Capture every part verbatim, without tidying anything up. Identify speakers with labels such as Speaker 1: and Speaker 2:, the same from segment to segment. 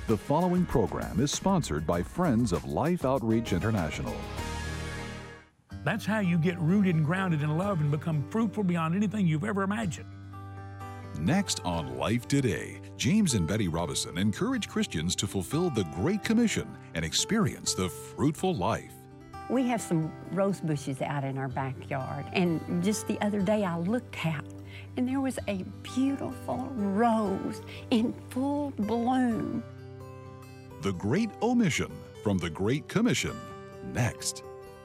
Speaker 1: The following program is sponsored by Friends of Life Outreach International.
Speaker 2: That's how you get rooted and grounded in love and become fruitful beyond anything you've ever imagined.
Speaker 1: Next on Life Today, James and Betty Robison encourage Christians to fulfill the Great Commission and experience the fruitful life.
Speaker 3: We have some rose bushes out in our backyard, and just the other day I looked out, and there was a beautiful rose in full bloom.
Speaker 1: The Great Omission from the Great Commission, next.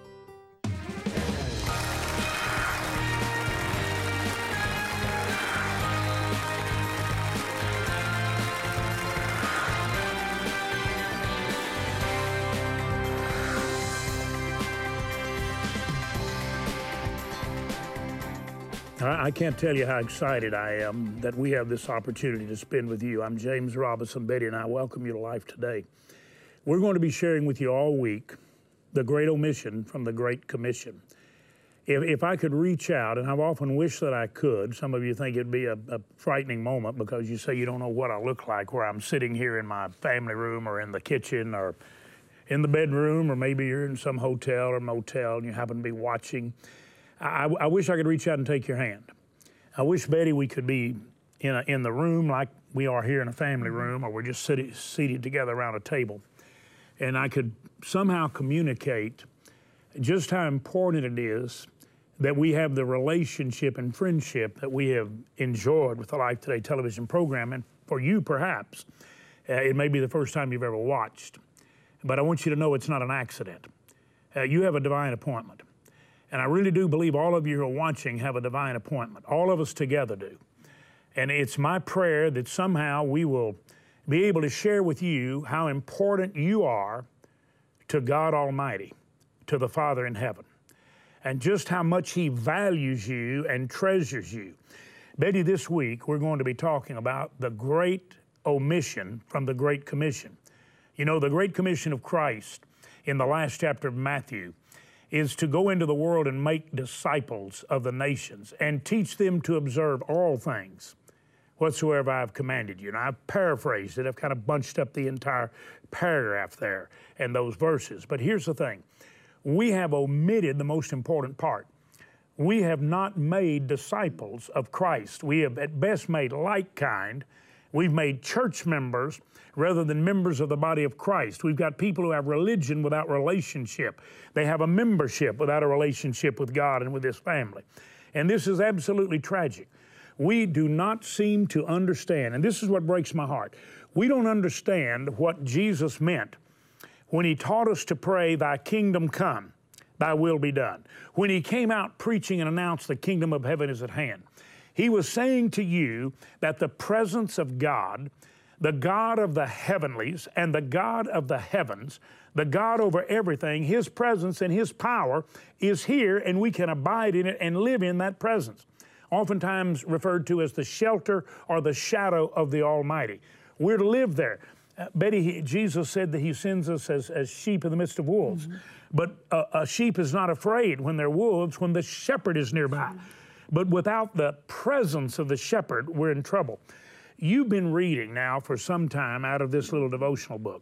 Speaker 2: I can't tell you how excited I am that we have this opportunity to spend with you. I'm James Robison. Betty and I welcome you to Life Today. We're going to be sharing with you all week the Great Omission from the Great Commission. If, if I could reach out, and I've often wished that I could, some of you think it'd be a, a frightening moment because you say you don't know what I look like, where I'm sitting here in my family room or in the kitchen or in the bedroom, or maybe you're in some hotel or motel and you happen to be watching. I, I wish I could reach out and take your hand. I wish, Betty, we could be in, a, in the room like we are here in a family room, or we're just sit, seated together around a table, and I could somehow communicate just how important it is that we have the relationship and friendship that we have enjoyed with the Life Today television program. And for you, perhaps, uh, it may be the first time you've ever watched, but I want you to know it's not an accident. Uh, you have a divine appointment. And I really do believe all of you who are watching have a divine appointment. All of us together do. And it's my prayer that somehow we will be able to share with you how important you are to God Almighty, to the Father in heaven, and just how much He values you and treasures you. Betty, this week we're going to be talking about the Great Omission from the Great Commission. You know, the Great Commission of Christ in the last chapter of Matthew is to go into the world and make disciples of the nations and teach them to observe all things whatsoever I've commanded you. And I've paraphrased it. I've kind of bunched up the entire paragraph there and those verses. But here's the thing. We have omitted the most important part. We have not made disciples of Christ. We have at best made like kind. We've made church members rather than members of the body of Christ. We've got people who have religion without relationship. They have a membership without a relationship with God and with His family. And this is absolutely tragic. We do not seem to understand, and this is what breaks my heart. We don't understand what Jesus meant when He taught us to pray, "Thy kingdom come, Thy will be done." When He came out preaching and announced the kingdom of heaven is at hand. He was saying to you that the presence of God, the God of the heavenlies and the God of the heavens, the God over everything, His presence and His power is here, and we can abide in it and live in that presence. Oftentimes referred to as the shelter or the shadow of the Almighty. We're to live there. Uh, Betty, he, Jesus said that He sends us as, as sheep in the midst of wolves. Mm-hmm. But a, a sheep is not afraid when they're wolves, when the shepherd is nearby. Mm-hmm. But without the presence of the shepherd, we're in trouble. You've been reading now for some time out of this little devotional book,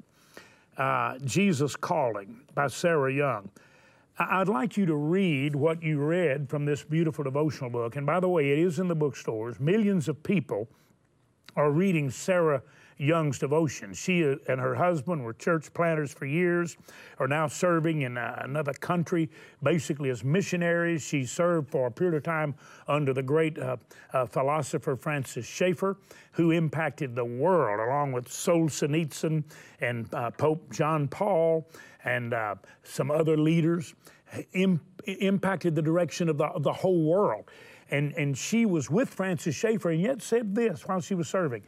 Speaker 2: uh, Jesus Calling by Sarah Young. I'd like you to read what you read from this beautiful devotional book. And by the way, it is in the bookstores. Millions of people are reading Sarah Young's devotion. She and her husband were church planters for years, are now serving in uh, another country, basically as missionaries. She served for a period of time under the great uh, uh, philosopher Francis Schaeffer, who impacted the world, along with Solzhenitsyn and uh, Pope John Paul and uh, some other leaders, Im- impacted the direction of the, of the whole world. And, and she was with Francis Schaeffer and yet said this while she was serving: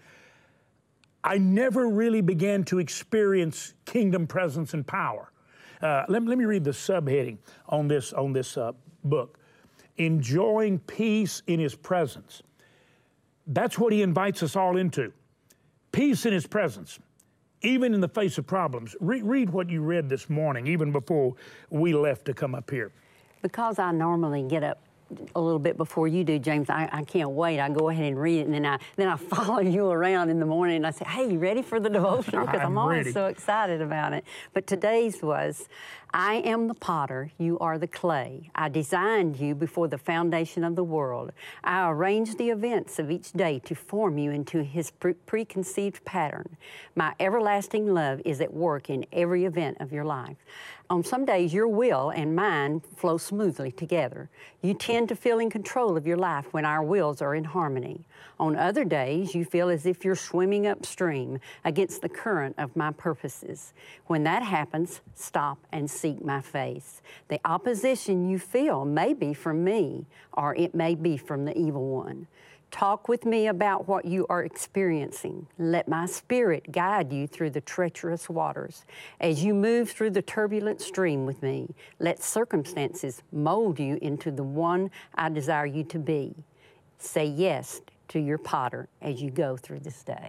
Speaker 2: I never really began to experience kingdom presence and power. Uh, let, let me read the subheading on this, on this uh, book. Enjoying peace in His presence. That's what He invites us all into. Peace in His presence, even in the face of problems. Re- read what you read this morning, even before we left to come up here.
Speaker 3: Because I normally get up a little bit before you do, James. I, I can't wait. I go ahead and read it, and then I then I follow you around in the morning, and I say, hey, you ready for the devotional? Because I'm, I'm always ready. So excited about it. But today's was, I am the potter, you are the clay. I designed you before the foundation of the world. I arranged the events of each day to form you into his pre preconceived pattern. My everlasting love is at work in every event of your life. On some days, your will and mine flow smoothly together. You tend to feel in control of your life when our wills are in harmony. On other days, you feel as if you're swimming upstream against the current of my purposes. When that happens, stop and seek my face. The opposition you feel may be from me, or it may be from the evil one. Talk with me about what you are experiencing. Let my spirit guide you through the treacherous waters. As you move through the turbulent stream with me, let circumstances mold you into the one I desire you to be. Say yes to your potter as you go through this day.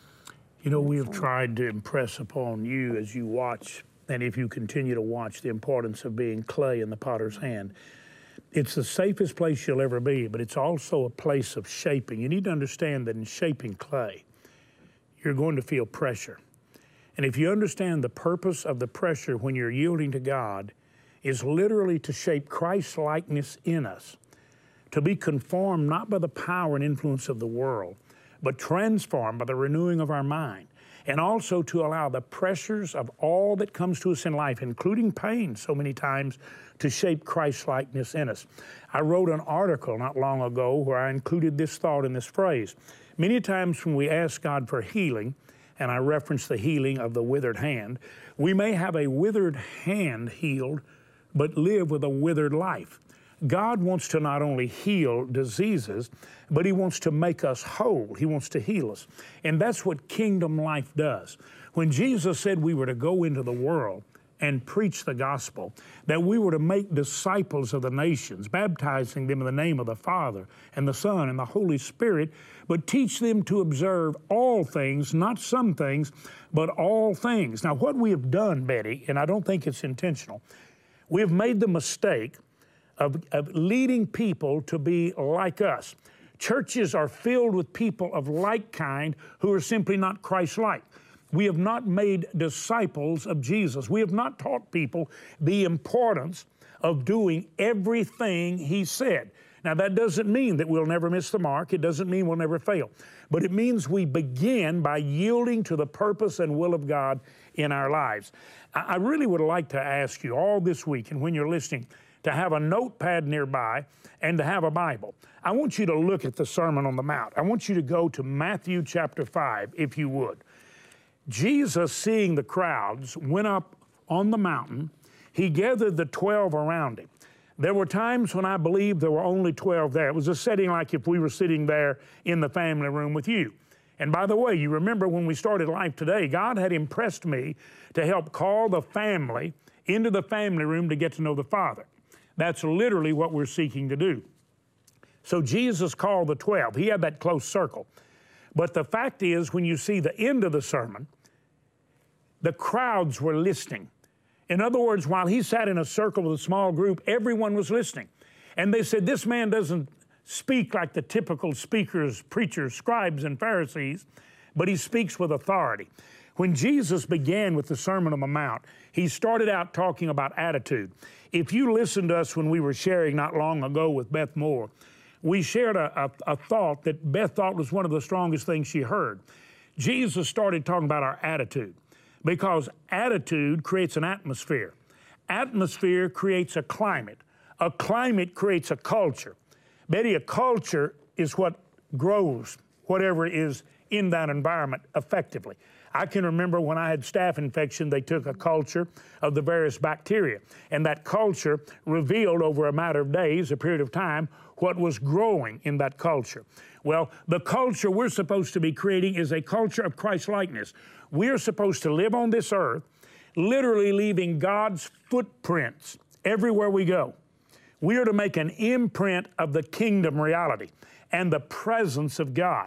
Speaker 2: You know, we have tried to impress upon you as you watch, and if you continue to watch, the importance of being clay in the potter's hand. It's the safest place you'll ever be, but it's also a place of shaping. You need to understand that in shaping clay, you're going to feel pressure. And if you understand the purpose of the pressure when you're yielding to God is literally to shape Christ's likeness in us, to be conformed not by the power and influence of the world, but transformed by the renewing of our mind, and also to allow the pressures of all that comes to us in life, including pain so many times, to shape Christ's likeness in us. I wrote an article not long ago where I included this thought in this phrase. Many times when we ask God for healing, and I reference the healing of the withered hand, we may have a withered hand healed, but live with a withered life. God wants to not only heal diseases, but He wants to make us whole. He wants to heal us. And that's what kingdom life does. When Jesus said we were to go into the world and preach the gospel, that we were to make disciples of the nations, baptizing them in the name of the Father and the Son and the Holy Spirit, but teach them to observe all things, not some things, but all things. Now, what we have done, Betty, and I don't think it's intentional, we have made the mistake Of, of leading people to be like us. Churches are filled with people of like kind who are simply not Christ-like. We have not made disciples of Jesus. We have not taught people the importance of doing everything He said. Now, that doesn't mean that we'll never miss the mark. It doesn't mean we'll never fail. But it means we begin by yielding to the purpose and will of God in our lives. I, I really would like to ask you all this week, and when you're listening, to have a notepad nearby and to have a Bible. I want you to look at the Sermon on the Mount. I want you to go to Matthew chapter five, if you would. Jesus, seeing the crowds, went up on the mountain. He gathered the twelve around Him. There were times when I believe there were only twelve there. It was a setting like if we were sitting there in the family room with you. And by the way, you remember when we started Life Today, God had impressed me to help call the family into the family room to get to know the Father. That's literally what we're seeking to do. So Jesus called the twelve. He had that close circle. But the fact is, when you see the end of the sermon, the crowds were listening. In other words, while He sat in a circle with a small group, everyone was listening. And they said, this man doesn't speak like the typical speakers, preachers, scribes, and Pharisees, but he speaks with authority. When Jesus began with the Sermon on the Mount, He started out talking about attitude. If you listened to us when we were sharing not long ago with Beth Moore, we shared a, a, a thought that Beth thought was one of the strongest things she heard. Jesus started talking about our attitude, because attitude creates an atmosphere. Atmosphere creates a climate. A climate creates a culture. Betty, a culture is what grows whatever is in that environment effectively. I can remember when I had staph infection, they took a culture of the various bacteria, and that culture revealed over a matter of days, a period of time, what was growing in that culture. Well, the culture we're supposed to be creating is a culture of Christ-likeness. We're supposed to live on this earth, literally leaving God's footprints everywhere we go. We are to make an imprint of the kingdom reality and the presence of God.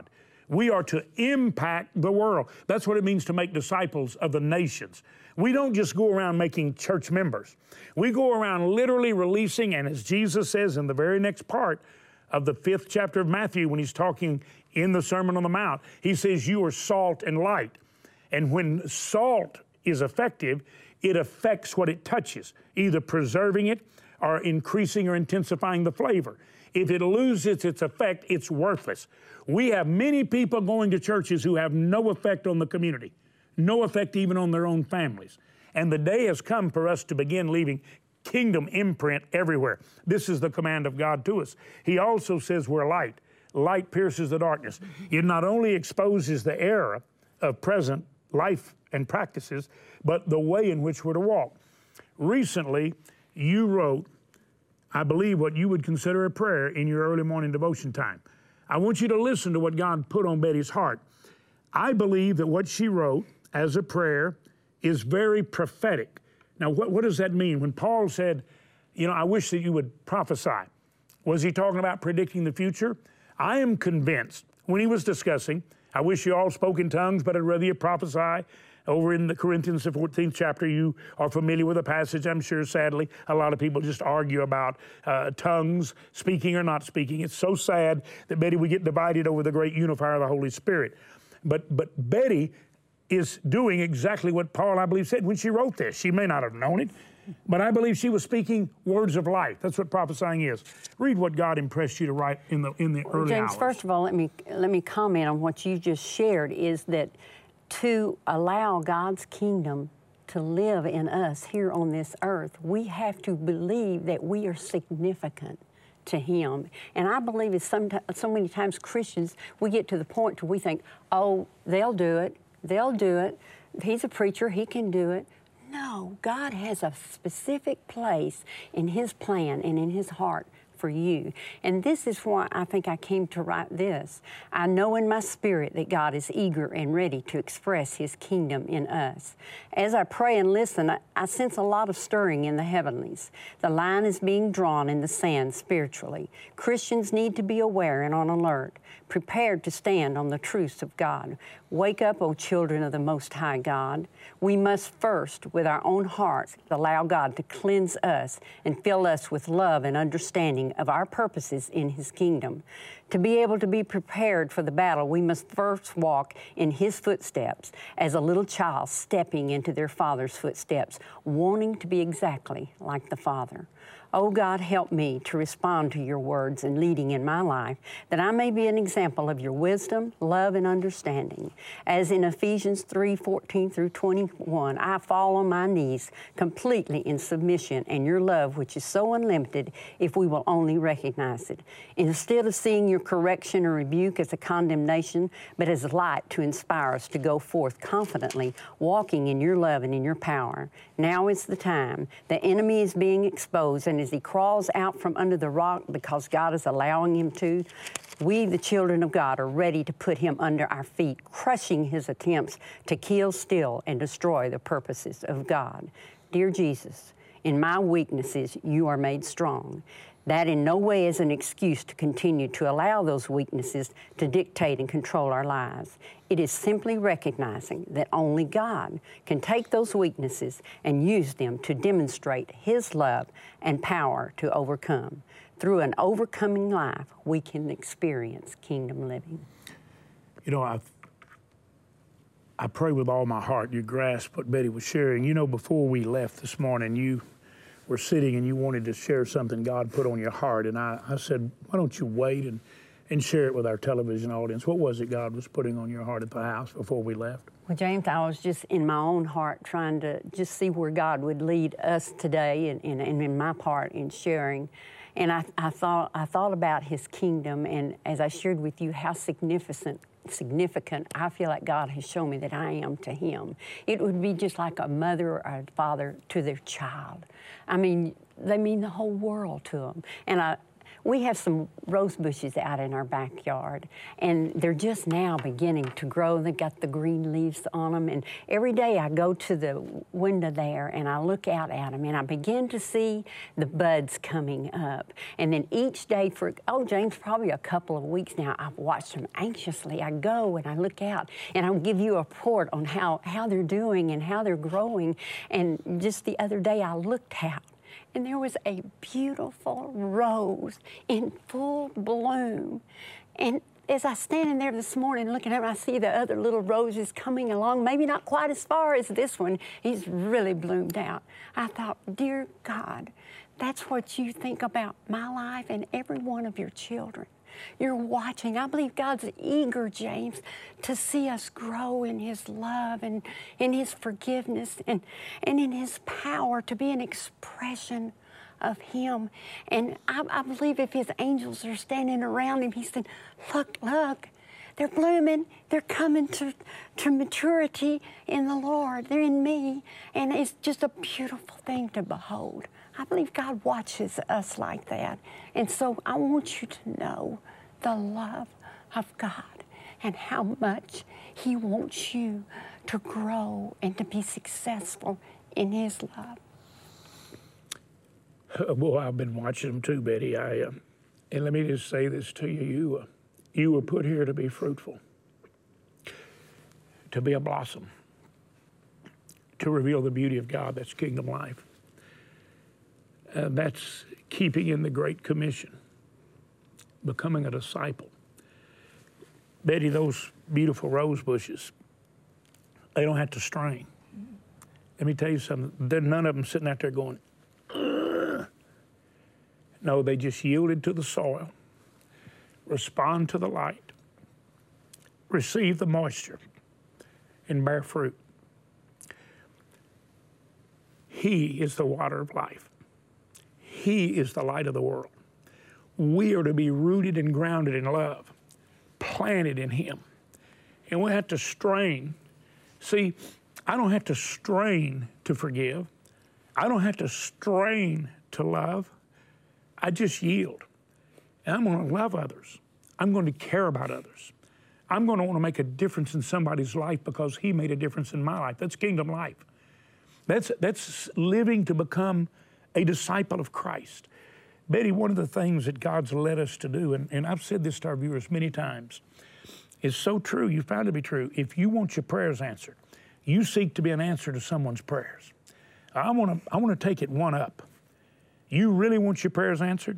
Speaker 2: We are to impact the world. That's what it means to make disciples of the nations. We don't just go around making church members. We go around literally releasing, and as Jesus says in the very next part of the fifth chapter of Matthew, when he's talking in the Sermon on the Mount, he says, you are salt and light. And when salt is effective, it affects what it touches, either preserving it or increasing or intensifying the flavor. If it loses its effect, it's worthless. We have many people going to churches who have no effect on the community, no effect even on their own families. And the day has come for us to begin leaving kingdom imprint everywhere. This is the command of God to us. He also says we're light. Light pierces the darkness. It not only exposes the error of present life and practices, but the way in which we're to walk. Recently, you wrote, I believe, what you would consider a prayer in your early morning devotion time. I want you to listen to what God put on Betty's heart. I believe that what she wrote as a prayer is very prophetic. Now, what, what does that mean? When Paul said, you know, I wish that you would prophesy, was he talking about predicting the future? I am convinced when he was discussing, I wish you all spoke in tongues, but I'd rather you prophesy. Over in the Corinthians, the fourteenth chapter, you are familiar with the passage, I'm sure, sadly. A lot of people just argue about uh, tongues, speaking or not speaking. It's so sad that, Betty, we get divided over the great unifier of the Holy Spirit. But, but Betty is doing exactly what Paul, I believe, said when she wrote this. She may not have known it, but I believe she was speaking words of life. That's what prophesying is. Read what God impressed you to write in the, in the
Speaker 3: well,
Speaker 2: early
Speaker 3: James,
Speaker 2: hours.
Speaker 3: First of all, let me, let me comment on what you just shared, is that to allow God's kingdom to live in us here on this earth, we have to believe that we are significant to Him. And I believe it's some, so many times Christians, we get to the point where we think, oh, they'll do it, they'll do it. He's a preacher, he can do it. No, God has a specific place in His plan and in His heart for you. And this is why I think I came to write this. I know in my spirit that God is eager and ready to express His kingdom in us. As I pray and listen, I, I sense a lot of stirring in the heavenlies. The line is being drawn in the sand spiritually. Christians need to be aware and on alert, prepared to stand on the truths of God. Wake up, O children of the Most High God. We must first, with our own hearts, allow God to cleanse us and fill us with love and understanding of our purposes in His kingdom. To be able to be prepared for the battle, we must first walk in His footsteps as a little child stepping into their Father's footsteps, wanting to be exactly like the Father. Oh God, help me to respond to your words and leading in my life, that I may be an example of your wisdom, love, and understanding. As in Ephesians three, fourteen through twenty-one, I fall on my knees completely in submission and your love, which is so unlimited if we will only recognize it. Instead of seeing your correction or rebuke as a condemnation, but as light to inspire us to go forth confidently, walking in your love and in your power. Now is the time. The enemy is being exposed, and as he crawls out from under the rock because God is allowing him to, we, the children of God, are ready to put him under our feet, crushing his attempts to kill, steal, and destroy the purposes of God. Dear Jesus, in my weaknesses, you are made strong. That in no way is an excuse to continue to allow those weaknesses to dictate and control our lives. It is simply recognizing that only God can take those weaknesses and use them to demonstrate His love and power to overcome. Through an overcoming life, we can experience kingdom living.
Speaker 2: You know, I I pray with all my heart you grasp what Betty was sharing. You know, before we left this morning, you were sitting and you wanted to share something God put on your heart. And I, I said, why don't you wait and, and share it with our television audience? What was it God was putting on your heart at the house before we left?
Speaker 3: Well, James, I was just in my own heart trying to just see where God would lead us today and, and, and in my part in sharing. And I, I, thought, I thought about His kingdom, and as I shared with you how significant significant I feel like God has shown me that I am to Him. It would be just like a mother or a father to their child. I mean, they mean the whole world to them. And I, we have some rose bushes out in our backyard, and they're just now beginning to grow. They've got the green leaves on them, and every day I go to the window there and I look out at them, and I begin to see the buds coming up. And then each day for, oh, James, probably a couple of weeks now, I've watched them anxiously. I go and I look out, and I'll give you a report on how, how they're doing and how they're growing. And just the other day I looked out, and there was a beautiful rose in full bloom. And as I standing there this morning looking at it, I see the other little roses coming along, maybe not quite as far as this one. He's really bloomed out. I thought, dear God, that's what you think about my life and every one of your children. You're watching. I believe God's eager, James, to see us grow in His love and in His forgiveness and, and in His power to be an expression of Him. And I, I believe if His angels are standing around Him, He said, look, look, they're blooming. They're coming to, to maturity in the Lord. They're in me. And it's just a beautiful thing to behold. I believe God watches us like that. And so I want you to know the love of God and how much He wants you to grow and to be successful in His love.
Speaker 2: Uh, well, I've been watching them too, Betty. I, uh, and let me just say this to you. You, uh, you were put here to be fruitful, to be a blossom, to reveal the beauty of God. That's kingdom life. Uh, that's keeping in the Great Commission, becoming a disciple. Betty, those beautiful rose bushes, they don't have to strain. Let me tell you something. There's none of them sitting out there going, ugh. No, they just yielded to the soil, respond to the light, receive the moisture, and bear fruit. He is the water of life. He is the light of the world. We are to be rooted and grounded in love, planted in Him. And we have to strain. See, I don't have to strain to forgive. I don't have to strain to love. I just yield. And I'm going to love others. I'm going to care about others. I'm going to want to make a difference in somebody's life because He made a difference in my life. That's kingdom life. That's, that's living to become a disciple of Christ. Betty, one of the things that God's led us to do, and, and I've said this to our viewers many times, is so true, you found it to be true. If you want your prayers answered, you seek to be an answer to someone's prayers. I want to I want to take it one up. You really want your prayers answered?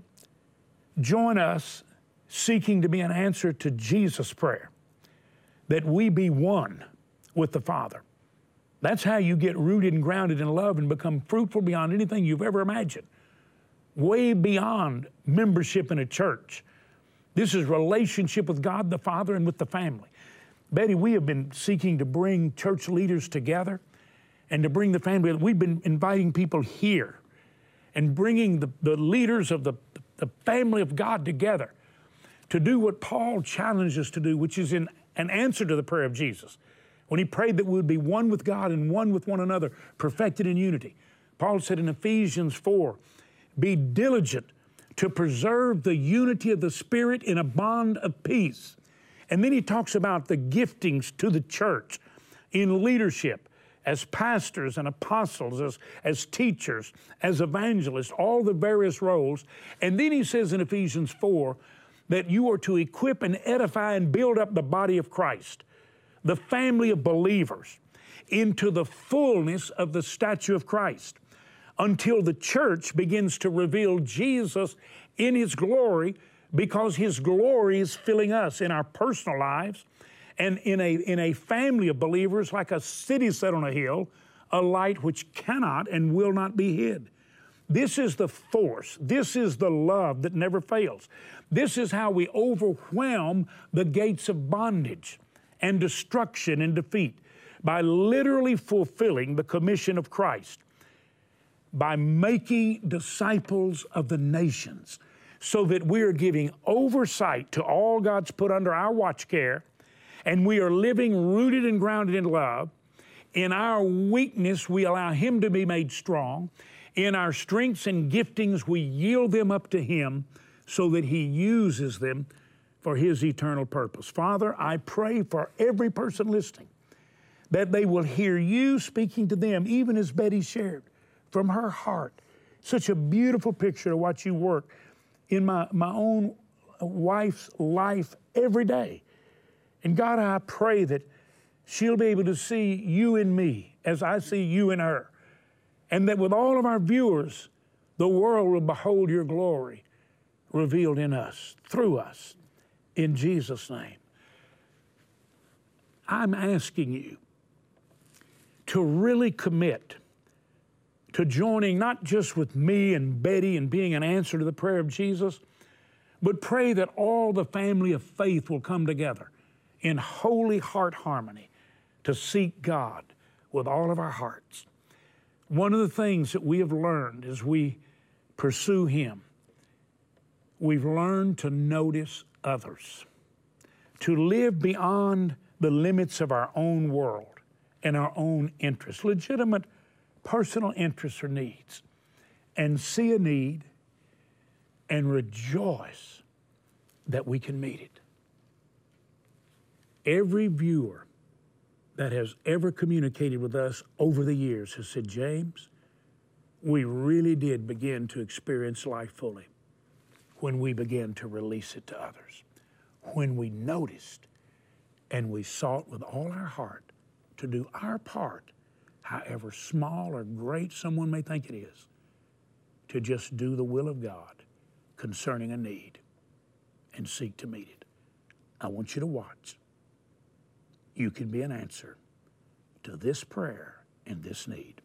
Speaker 2: Join us seeking to be an answer to Jesus' prayer, that we be one with the Father. That's how you get rooted and grounded in love and become fruitful beyond anything you've ever imagined. Way beyond membership in a church. This is relationship with God the Father and with the family. Betty, we have been seeking to bring church leaders together and to bring the family. We've been inviting people here and bringing the, the leaders of the, the family of God together to do what Paul challenged us to do, which is in an answer to the prayer of Jesus. When he prayed that we would be one with God and one with one another, perfected in unity. Paul said in Ephesians four, be diligent to preserve the unity of the Spirit in a bond of peace. And then he talks about the giftings to the church in leadership, as pastors and apostles, as, as teachers, as evangelists, all the various roles. And then he says in Ephesians four that you are to equip and edify and build up the body of Christ, the family of believers, into the fullness of the stature of Christ, until the church begins to reveal Jesus in His glory, because His glory is filling us in our personal lives and in a, in a family of believers, like a city set on a hill, a light which cannot and will not be hid. This is the force. This is the love that never fails. This is how we overwhelm the gates of bondage and destruction and defeat, by literally fulfilling the commission of Christ, by making disciples of the nations, so that we're giving oversight to all God's put under our watch care, and we are living rooted and grounded in love. In our weakness, we allow Him to be made strong. In our strengths and giftings, we yield them up to Him, so that He uses them for His eternal purpose. Father, I pray for every person listening that they will hear You speaking to them, even as Betty shared from her heart. Such a beautiful picture of what You work in my, my own wife's life every day. And God, I pray that she'll be able to see You in me as I see You in her. And that with all of our viewers, the world will behold Your glory revealed in us, through us, in Jesus' name. I'm asking you to really commit to joining not just with me and Betty and being an answer to the prayer of Jesus, but pray that all the family of faith will come together in holy heart harmony to seek God with all of our hearts. One of the things that we have learned as we pursue Him, we've learned to notice others, to live beyond the limits of our own world and our own interests, legitimate personal interests or needs, and see a need and rejoice that we can meet it. Every viewer that has ever communicated with us over the years has said, James, we really did begin to experience life fully when we began to release it to others, when we noticed and we sought with all our heart to do our part, however small or great someone may think it is, to just do the will of God concerning a need and seek to meet it. I want you to watch. You can be an answer to this prayer and this need.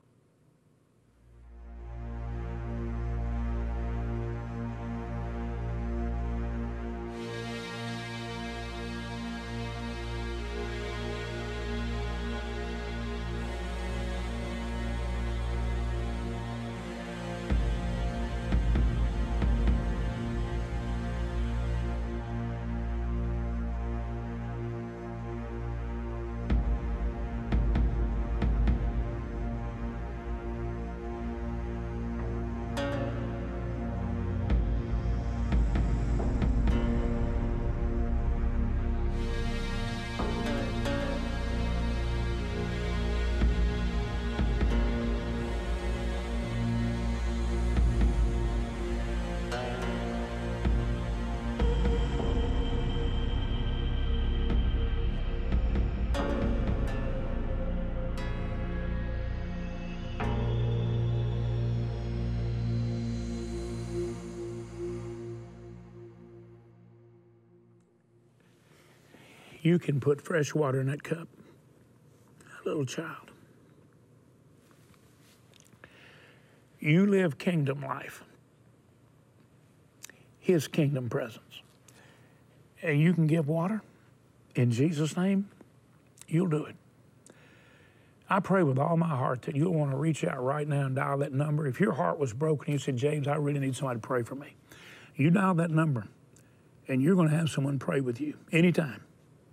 Speaker 2: You can put fresh water in that cup, a little child. You live kingdom life, His kingdom presence. And you can give water in Jesus' name, you'll do it. I pray with all my heart that you'll want to reach out right now and dial that number. If your heart was broken, you said, James, I really need somebody to pray for me. You dial that number, and you're going to have someone pray with you anytime,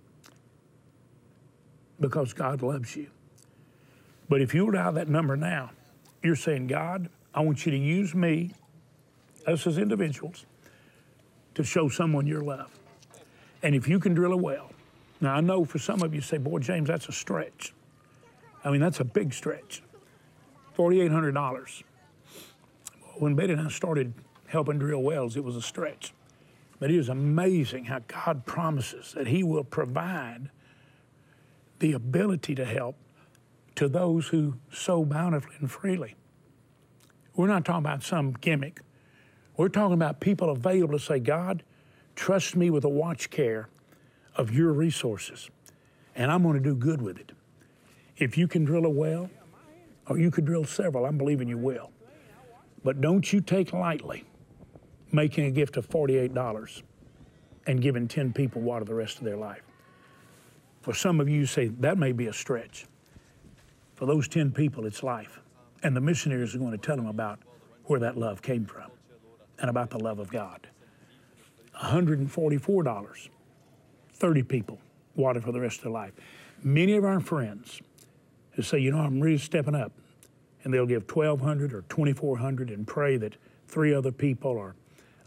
Speaker 2: because God loves you. But if you'll dial that number now, you're saying, God, I want you to use me, us as individuals, to show someone your love. And if you can drill a well, now I know for some of you say, boy, James, that's a stretch. I mean, that's a big stretch. four thousand eight hundred dollars. When Betty and I started helping drill wells, it was a stretch. But it is amazing how God promises that He will provide the ability to help to those who sow bountifully and freely. We're not talking about some gimmick. We're talking about people available to say, God, trust me with a watch care of your resources, and I'm going to do good with it. If you can drill a well, or you could drill several, I'm believing you will. But don't you take lightly making a gift of forty-eight dollars and giving ten people water the rest of their life. For some of you say, that may be a stretch. For those ten people, it's life. And the missionaries are going to tell them about where that love came from and about the love of God. one hundred forty-four dollars, thirty people, water for the rest of their life. Many of our friends who say, you know, I'm really stepping up, and they'll give twelve hundred dollars or twenty-four hundred dollars and pray that three other people or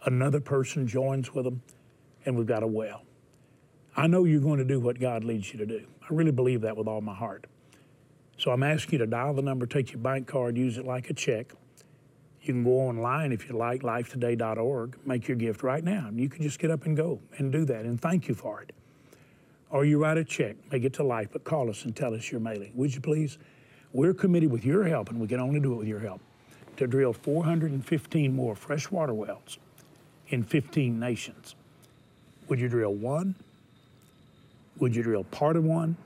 Speaker 2: another person joins with them, and we've got a well. I know you're going to do what God leads you to do. I really believe that with all my heart. So I'm asking you to dial the number, take your bank card, use it like a check. You can go online if you like, life today dot org, make your gift right now. And you can just get up and go and do that, and thank you for it. Or you write a check, make it to Life, but call us and tell us you're mailing. Would you please? We're committed with your help, and we can only do it with your help, to drill four hundred fifteen more freshwater wells in fifteen nations. Would you drill one? Would you drill part of one?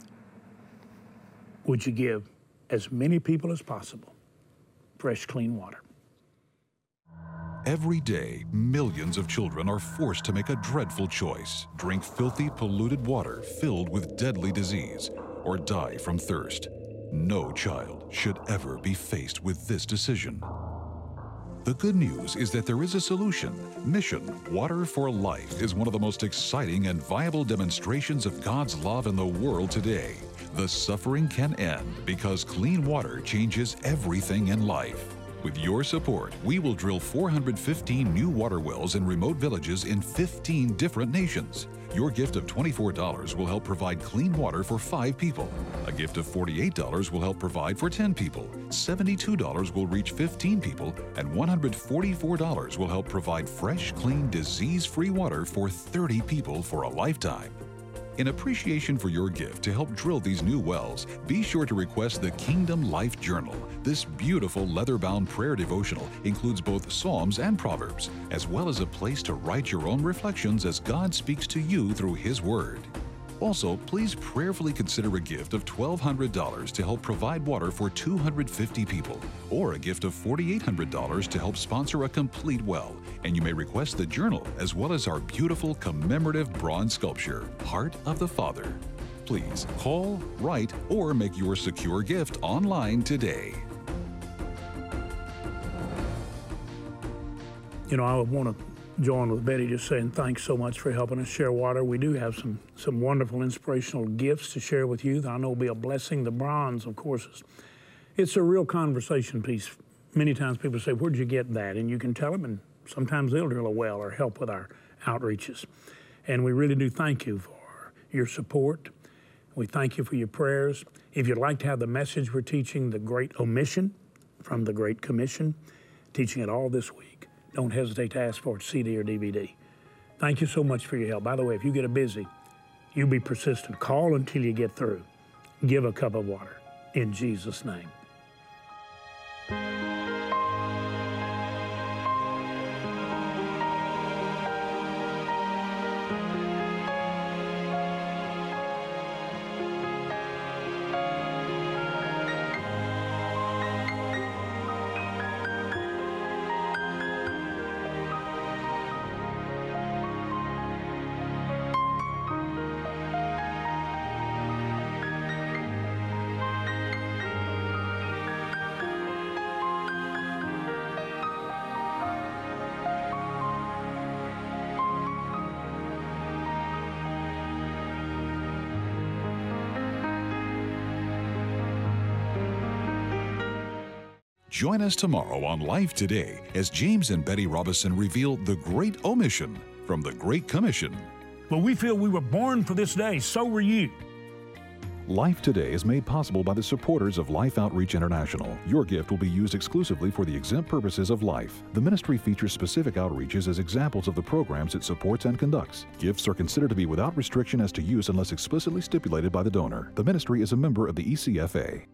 Speaker 2: Would you give as many people as possible fresh, clean water?
Speaker 1: Every day, millions of children are forced to make a dreadful choice: drink filthy, polluted water filled with deadly disease, or die from thirst. No child should ever be faced with this decision. The good news is that there is a solution. Mission Water for Life is one of the most exciting and viable demonstrations of God's love in the world today. The suffering can end because clean water changes everything in life. With your support, we will drill four hundred fifteen new water wells in remote villages in fifteen different nations. Your gift of twenty-four dollars will help provide clean water for five people. A gift of forty-eight dollars will help provide for ten people. seventy-two dollars will reach fifteen people, and one hundred forty-four dollars will help provide fresh, clean, disease-free water for thirty people for a lifetime. In appreciation for your gift to help drill these new wells, be sure to request the Kingdom Life Journal. This beautiful leather-bound prayer devotional includes both Psalms and Proverbs, as well as a place to write your own reflections as God speaks to you through His Word. Also, please prayerfully consider a gift of twelve hundred dollars to help provide water for two hundred fifty people, or a gift of four thousand eight hundred dollars to help sponsor a complete well. And you may request the journal as well as our beautiful commemorative bronze sculpture, Heart of the Father. Please call, write, or make your secure gift online today.
Speaker 2: You know, I would want to join with Betty just saying thanks so much for helping us share water. We do have some, some wonderful inspirational gifts to share with you that I know will be a blessing. The bronze, of course, is it's a real conversation piece. Many times people say, where'd you get that? And you can tell them, and sometimes they'll drill a well or help with our outreaches. And we really do thank you for your support. We thank you for your prayers. If you'd like to have the message we're teaching, The Great Omission from the Great Commission, teaching it all this week, don't hesitate to ask for it, C D or D V D. Thank you so much for your help. By the way, if you get a busy, you be persistent. Call until you get through. Give a cup of water in Jesus' name.
Speaker 1: Join us tomorrow on Life Today as James and Betty Robison reveal the Great Omission from the Great Commission.
Speaker 2: Well, we feel we were born for this day. So were you.
Speaker 1: Life Today is made possible by the supporters of Life Outreach International. Your gift will be used exclusively for the exempt purposes of life. The ministry features specific outreaches as examples of the programs it supports and conducts. Gifts are considered to be without restriction as to use unless explicitly stipulated by the donor. The ministry is a member of the E C F A.